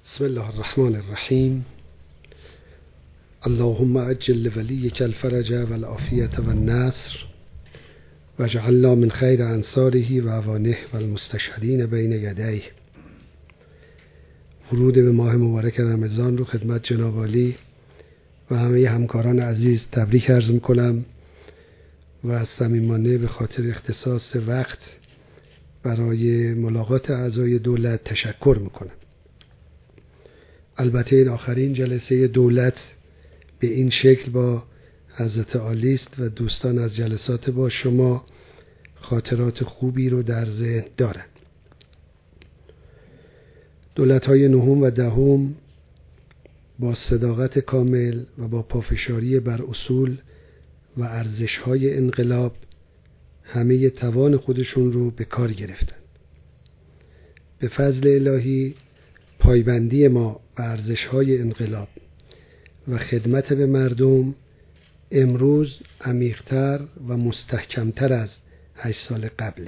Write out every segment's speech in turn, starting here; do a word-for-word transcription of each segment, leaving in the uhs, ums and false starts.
بسم الله الرحمن الرحیم. اللهم عجل لولیک الفرج والعافیة والنصر واجعلنا من خیر انصاره و اعوانه والمستشهدین بین یدیه. ورود به ماه مبارک رمضان رو خدمت جناب عالی و همه همکاران عزیز تبریک عرض میکنم و صمیمانه به خاطر اختصاص وقت برای ملاقات اعضای دولت تشکر میکنم. البته این آخرین جلسه دولت به این شکل با حضرت عالی است و دوستان از جلسات با شما خاطرات خوبی رو در ذهن دارند. دولت‌های نهم و دهم با صداقت کامل و با پافشاری بر اصول و ارزش‌های انقلاب همه توان خودشون رو به کار گرفتند. به فضل الهی پایبندی ما به ارزش‌های انقلاب و خدمت به مردم امروز عمیق‌تر و مستحکم‌تر از هشت سال قبله.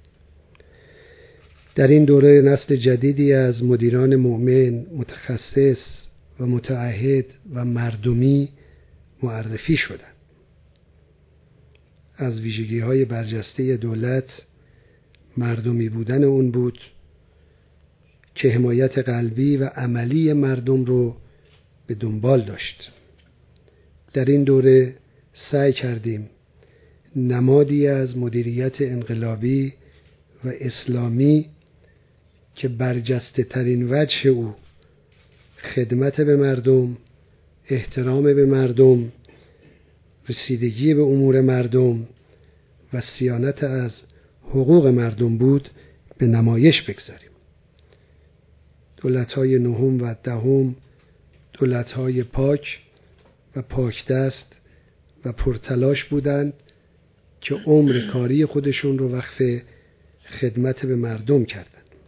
در این دوره نسل جدیدی از مدیران مؤمن، متخصص و متعهد و مردمی معرفی شدند. از ویژگی‌های برجسته دولت مردمی بودن اون بود که حمایت قلبی و عملی مردم رو به دنبال داشت. در این دوره سعی کردیم نمادی از مدیریت انقلابی و اسلامی که برجسته ترین وجه او خدمت به مردم، احترام به مردم، رسیدگی به امور مردم و صیانت از حقوق مردم بود به نمایش بگذاریم. دولت‌های نهم و دهم دولت‌های پاک و پاک دست و پرتلاش بودند که عمر کاری خودشون رو وقف خدمت به مردم کردند.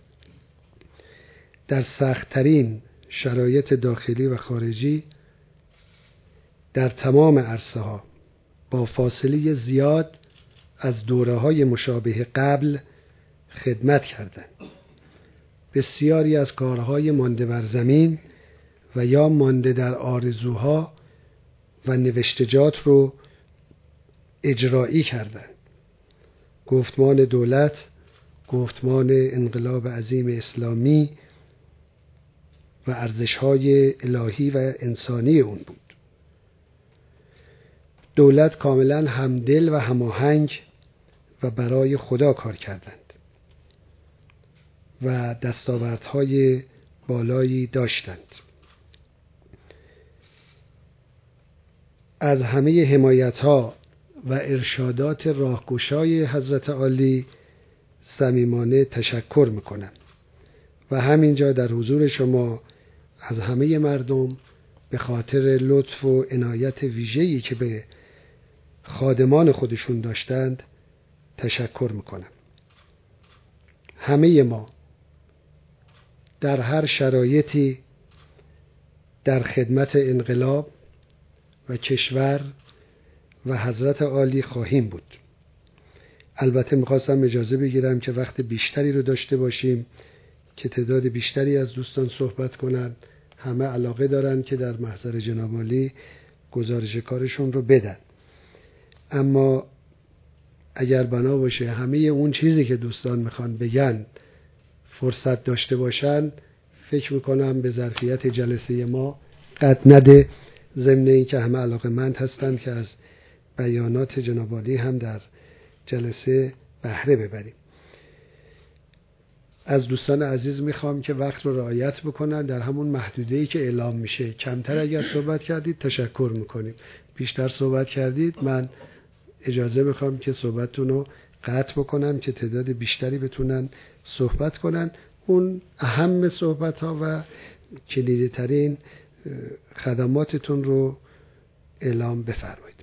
در سخت‌ترین شرایط داخلی و خارجی در تمام عرصه‌ها با فاصله زیاد از دوره‌های مشابه قبل خدمت کردند. بسیاری از کارهای مانده بر زمین و یا مانده در آرزوها و نوشتجات رو اجرایی کردند. گفتمان دولت، گفتمان انقلاب عظیم اسلامی و ارزش‌های الهی و انسانی اون بود. دولت کاملا همدل و هماهنگ و برای خدا کار کردند و دستاوردهای بالایی داشتند. از همه حمایت‌ها و ارشادات راهگشای حضرت عالی صمیمانه تشکر میکنم و همینجا در حضور شما از همه مردم به خاطر لطف و عنایت ویژه‌ای که به خادمان خودشون داشتند تشکر میکنم. همه ما در هر شرایطی در خدمت انقلاب و کشور و حضرت عالی خواهیم بود. البته میخواستم اجازه بگیرم که وقت بیشتری رو داشته باشیم که تعداد بیشتری از دوستان صحبت کنند. همه علاقه دارن که در محضر جناب عالی گزارش کارشون رو بدن، اما اگر بنا باشه همه اون چیزی که دوستان میخوان بگن فرصت داشته باشن، فکر میکنم به ظرفیت جلسه ما قد نده، ضمن این که همه علاقه‌مند هستند که از بیانات جناب عالی هم در جلسه بهره ببریم. از دوستان عزیز میخوام که وقت رو رعایت بکنن، در همون محدوده‌ای که اعلام میشه. کمتر اگر صحبت کردید تشکر میکنیم، بیشتر صحبت کردید من اجازه میخوام که صحبتتون رو قطع بکنم که تعداد بیشتری بتونن صحبت کنن. اون اهم صحبت ها و کلیدی ترین خدماتتون رو اعلام بفرمایید.